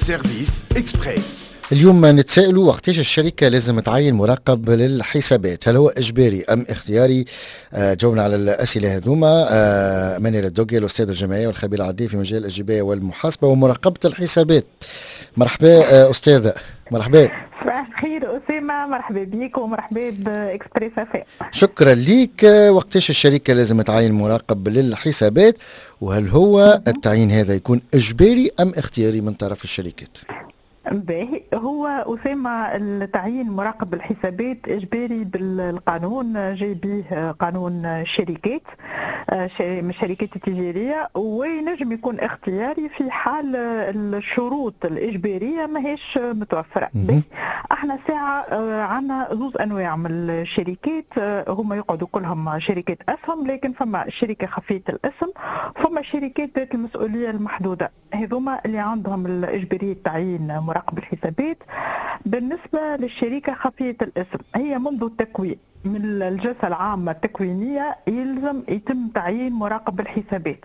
سيرفيس إكسبريس. اليوم نتسائلوا وقتاش الشركة لازم تعين مراقب للحسابات، هل هو إجباري أم اختياري؟ جاوبنا على الأسئلة هذوما منير الدوغي الأستاذ الجامعي والخبير العديد في مجال الجباية والمحاسبة ومراقبة الحسابات. مرحبا أستاذة. مرحبا. صباح الخير أسامة، مرحبا بيك ومرحبا بإكسبريس أفام. شكرا ليك. وقتاش الشركة لازم تعين مراقب للحسابات، وهل هو التعيين هذا يكون إجباري أم اختياري من طرف الشركات؟ باهي، هو أسامة التعيين مراقب الحسابات إجباري بالقانون، جاي به قانون الشركات من الشركات التجارية، وينجم يكون اختياري في حال الشروط الإجبارية ماهيش متوفرة. احنا ساعة عنا زوز أنواع من الشركات، هما يقعدوا كلهم شركات أسهم، لكن فما شركة خفية الاسم، فما شركات ذات المسؤولية المحدودة، هذوما اللي عندهم الإجبارية تعيين مراقب الحسابات. بالنسبة للشركة خفية الاسم، هي منذ التكوين من الجلسة العامة التكوينية يتم تعيين مراقب الحسابات.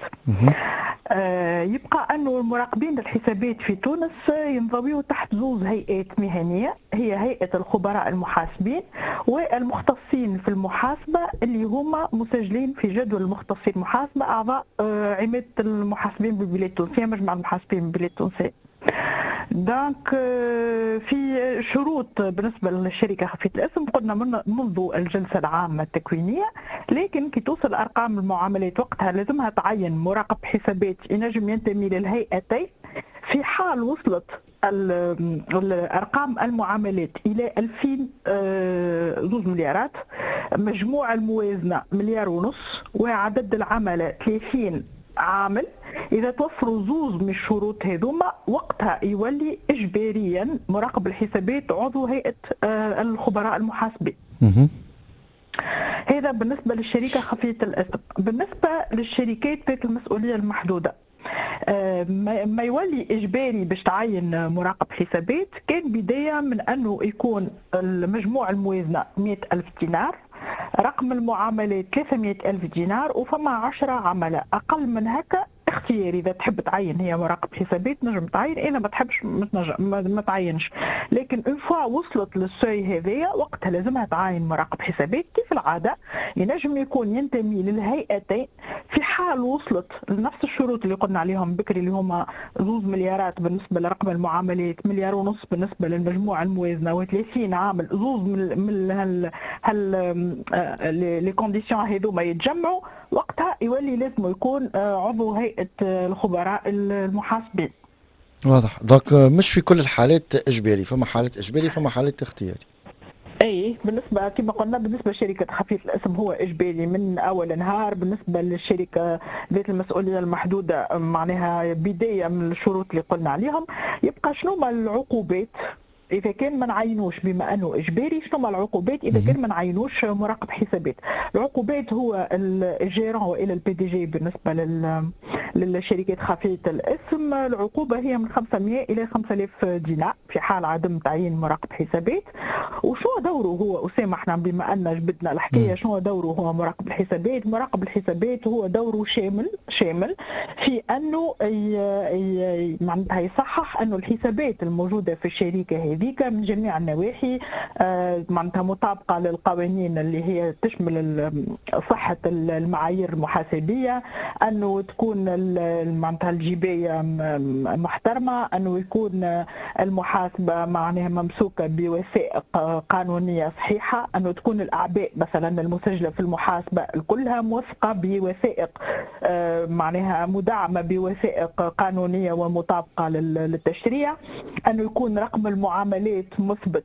يبقى أنه المراقبين الحسابات في تونس ينضويوا تحت زوز هيئات مهنية، هي هيئة الخبراء المحاسبين والمختصين في المحاسبة اللي هما مسجلين في جدول المختصين المحاسبة، أعضاء عمادة المحاسبين بالبلاد التونسية، مجمع المحاسبين بالبلاد التونسية. دونك في شروط بالنسبه للشركه خفيه الاسم قلنا منذ الجلسه العامه التكوينيه، لكن كي توصل ارقام المعاملات وقتها لازمها تعين مراقب حسابات ينجم ينتمي للهيئتين. في حال وصلت الارقام المعاملات الى 2000 مليارات، مجموع الموازنه 1.5 مليار، وعدد العملاء 30 عامل، إذا توفروا زوز من الشروط هذوما وقتها يولي إجباريا مراقب الحسابات عضو هيئة الخبراء المحاسبين. هذا بالنسبة للشركة خفية الاسم. بالنسبة للشركات ذات المسؤولية المحدودة، ما يولي إجباري باش تعين مراقب حسابات كان بداية من أنه يكون المجموع الموازنة 100,000 دينار، رقم المعاملات 300,000 دينار، وفما 10 عملاء. أقل من هكا اختياري، إذا تحب تعين هي مراقب حسابات نجم تعين، إذا ما تحبش ما تعينش. لكن اون فوا وصلت للسوي هذايا وقتها لازمها تعين مراقب حسابات. كيف العادة ينجم يكون ينتمي للهيئتين في حال وصلت لنفس الشروط اللي قلنا عليهم بكري، اللي هما 2 مليارات بالنسبة لرقم المعاملات، 1.5 مليار بالنسبة للمجموع الموازنة، و30 عامل. زوز من لي كونديسيون هذوما يتجمعوا وقتها يولي لازم يكون عضو هيئة الخبراء المحاسبين. واضح. دونك مش في كل الحالات اجباري، فما حالات اجباري فما حالات اختياري. اي بالنسبه كما قلنا بالنسبه لشركه خفيف الاسم هو اجباري من اول نهار. بالنسبه للشركه ذات المسؤوليه المحدوده معناها بدايه من الشروط اللي قلنا عليهم. يبقى شنو ما العقوبات إذا كان ما نعينوش بما أنه إجباري؟ شنو العقوبات إذا كان ما نعينوش مراقب حسابات؟ العقوبات هو الجيران وإلى البي دي جي بالنسبة للشركات خفية الاسم. العقوبة هي من 500 إلى 5000 دينار في حال عدم تعيين مراقب حسابات. وشو دوره هو أسامة؟ احنا بما أن جبدنا الحكاية، شنو دوره هو مراقب الحسابات؟ مراقب الحسابات هو دوره شامل في أنه معناتها يصحح أنه الحسابات الموجودة في الشركة هذيك من جميع النواحي معناتها مطابقة للقوانين اللي هي تشمل صحة المعايير المحاسبية، أنه تكون معناتها الجباية محترمة، أنه يكون المحاسبة معناها ممسوكة بوثائق قانونية صحيحة، أنه تكون الأعباء مثلا المسجلة في المحاسبة كلها موثقة بوثائق معناها مدعمة بوثائق قانونية ومطابقة للتشريع، أنه يكون رقم المعاملات مثبت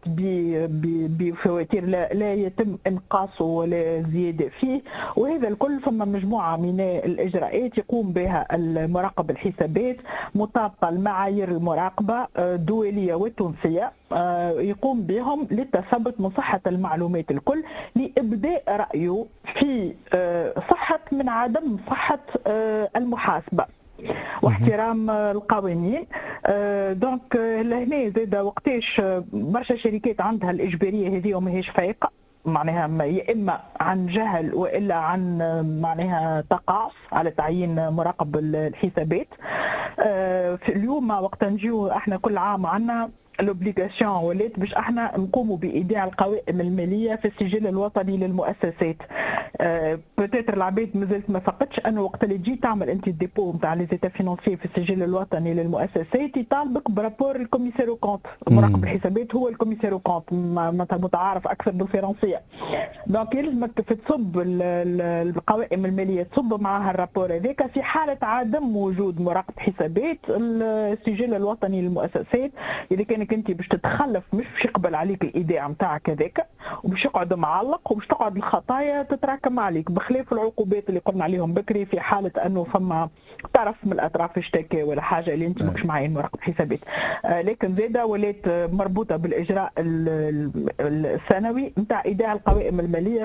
بفواتير لا يتم إنقاصه ولا زيادة فيه. وهذا الكل ثم مجموعة من الإجراءات يقوم بها المراقب الحسابات مطابقة لمعايير المراقبة الدولية والتونسية، يقوم بهم للتثبت من صحة المعلومات الكل، لإبداء رأيه في صحة من عدم صحة المحاسبة واحترام القوانين. دونك لهنا زاد وقتاش برشا شركات عندها الإجبارية هذه وماهيش فايقة، معناها يا إما عن جهل وإلا عن معناها تقاعس على تعيين مراقب الحسابات. في اليوم وقت نجيو احنا كل عام عندنا لوبليغاسيون ولات باش احنا نقوموا بايداع القوائم الماليه في السجل الوطني للمؤسسات. بوتيتر العباد مازالت ما فقدش انه وقت اللي تجي تعمل انت الديبو نتاع لي زيتا فينونسي في السجل الوطني للمؤسسات يطالبك برابور الكوميساريو كونت، مراقب الحسابات هو الكوميساريو كونت متعارف اكثر بالفرنسيه. دونك يلزمك في تصب القوائم الماليه تصب معها الرابور هذاك في حاله عدم وجود مراقب حسابات السجل الوطني للمؤسسات. اذا كانك انت باش تتخلف مش باش يقبل عليك الايداع نتاعك هذاك وباش يقعد معلق وباش تقعد الخطايا تتراكم عليك، بخلاف العقوبات اللي قلنا عليهم بكري في حاله انه فما طرف من الاطراف اشتكى ولا حاجه اللي انت ماكش معين مراقب حسابات. لكن زاده ولات مربوطه بالاجراء السنوي نتاع ايداع القوائم الماليه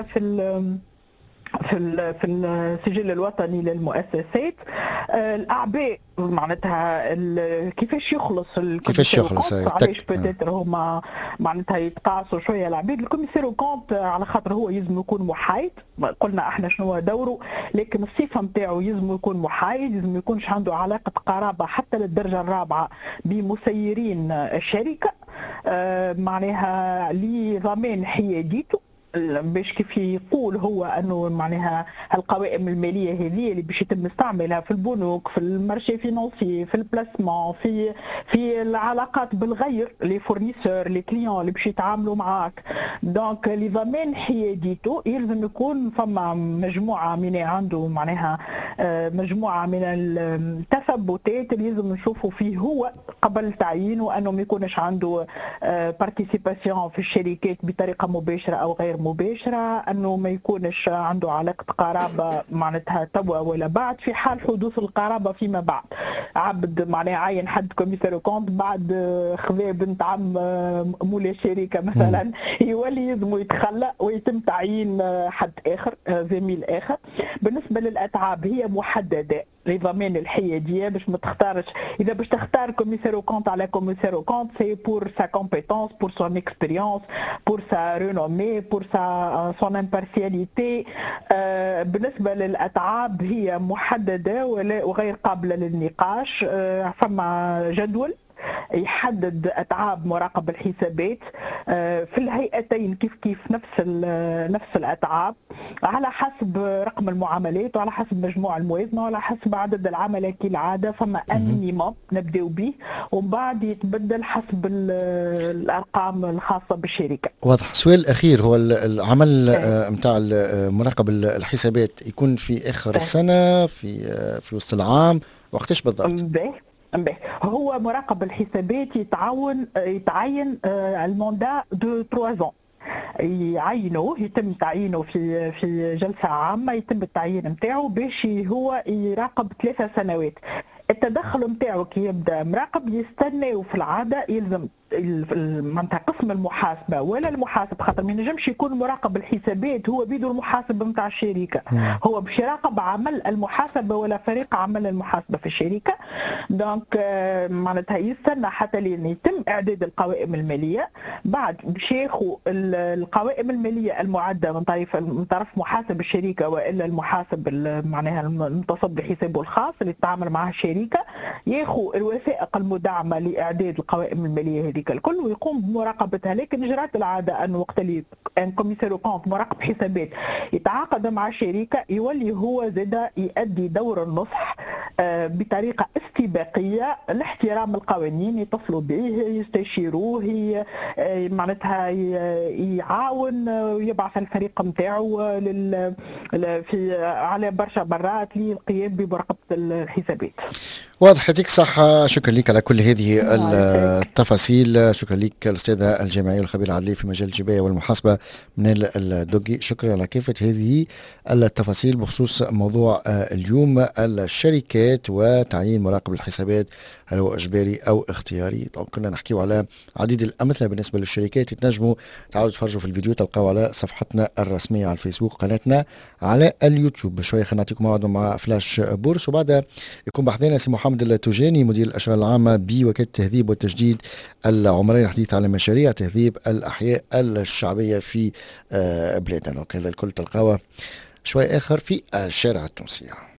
في السجل الوطني للمؤسسات. الاعباء معناتها كيفاش يخلص علاش بوتيتر هما معناتها يتقاعسوا شويه العباد. الكوميسيرو كونت على خاطر هو يلزم يكون محايد، قلنا احنا شنو هو دوره، لكن الصفه نتاعو يلزم يكون محايد، يلزم ما يكونش عنده علاقه قرابه حتى للدرجه الرابعه بمسيرين الشركه، معناها لضمان حياديته باش كيف يقول هو انه معناها القوائم الماليه هذه اللي باش يتم استعمالها في البنوك، في المارشي فينانسي، في البلاسمون، في العلاقات بالغير، لي فورنيسور، لي كليون اللي باش يتعاملوا معاك. دونك لضمان حياديته يلزم يكون فما مجموعه من عنده معناها مجموعه من التثبتات اللي لازم نشوفوا فيه هو قبل تعيينه، انه ما يكونش عنده بارتيسيباسيون في الشركات بطريقه مباشره او غير مباشرة، أنه ما يكونش عنده علاقة قرابة معناتها توا ولا بعد، في حال حدوث القرابة فيما بعد. عبد معناها عين حد كوميساريو كونت بعد خذا بنت عم مولى الشركة مثلا يولي يلزم يتخلى ويتم تعيين حد آخر زميل آخر. بالنسبة للأتعاب هي محددة لضمان الحياديه باش ما تختارش، اذا باش تختار كوميساريو كونت على كوميساريو كونت سي بور سا كومبيتونس، بور سون اكسبيريونس، بور سا رينومي، بور سا سون امبارسياليتي. بالنسبه للاتعاب هي محدده وغير قابله للنقاش. فما جدول يحدد اتعاب مراقب الحسابات في الهيئتين كيف نفس الاتعاب على حسب رقم المعاملات وعلى حسب مجموع الموازنه وعلى حسب عدد العملاء كالعاده. فما مينيموم نبداو به ومن بعد يتبدل حسب الارقام الخاصه بالشركه. واضح. سؤال اخير، هو العمل نتاع مراقب الحسابات يكون في اخر السنه في وسط العام وقتاش بالضبط؟ هو مراقب الحسابات يتعين الموندا دو 3 ans، يتم تعيينه في جلسه عامه، يتم التعيين نتاعو باش هو يراقب 3 سنوات. التدخل نتاعو كي يبدا مراقب يستنى في العاده يلزم معناتها قسم المحاسبه ولا المحاسب، خاطر ما ينجمش يكون مراقب الحسابات هو بيدو المحاسب نتاع الشركه، هو باش يراقب عمل المحاسبه ولا فريق عمل المحاسبه في الشركه. دونك معناتها يستنى حتى لين يتم اعداد القوائم الماليه، بعد باش ياخذ القوائم الماليه المعده من طرف محاسب الشركه والا المحاسب معناها المتصل بحسابه الخاص اللي يتعامل معه الشركه، ياخذ الوثائق المدعمه لاعداد القوائم الماليه هذيك الكل ويقوم بمراقبتها. لكن جرات العاده انه وقت اللي كوميساريو كونت مراقب حسابات يتعاقد مع شركه يولي هو زاد يؤدي دور النصح بطريقه استباقيه لاحترام القوانين، يتصلوا به يستشيروه معناتها يعاون ويبعث الفريق نتاعو على برشا مرات للقيام بمراقبه الحسابات. واضح. يعطيك الصحة، شكرا لك على كل هذه التفاصيل. شكرا لك الأستاذة الجامعية والخبير العدلي في مجال الجباية والمحاسبة منال الدوقي، شكرا على كافة هذه التفاصيل بخصوص موضوع اليوم الشركات وتعيين مراقب الحسابات، هل هو إجباري أو اختياري. طبعا كنا نحكيو على عديد الأمثلة بالنسبة للشركات، تنجموا تعالوا تفرجوا في الفيديو تلقاو على صفحتنا الرسمية على الفيسبوك، قناتنا على اليوتيوب. شوية خلينا نعطيكم موعد مع فلاش بورس وبعدها يكون بحثنا سي محمد التوجاني مدير الأشغال العامة بوكالة التهذيب والتجديد العمراني، الحديث على مشاريع تهذيب الأحياء الشعبية في بلادنا. وكذا الكل تلقاوه شوي آخر في الشارع التونسي.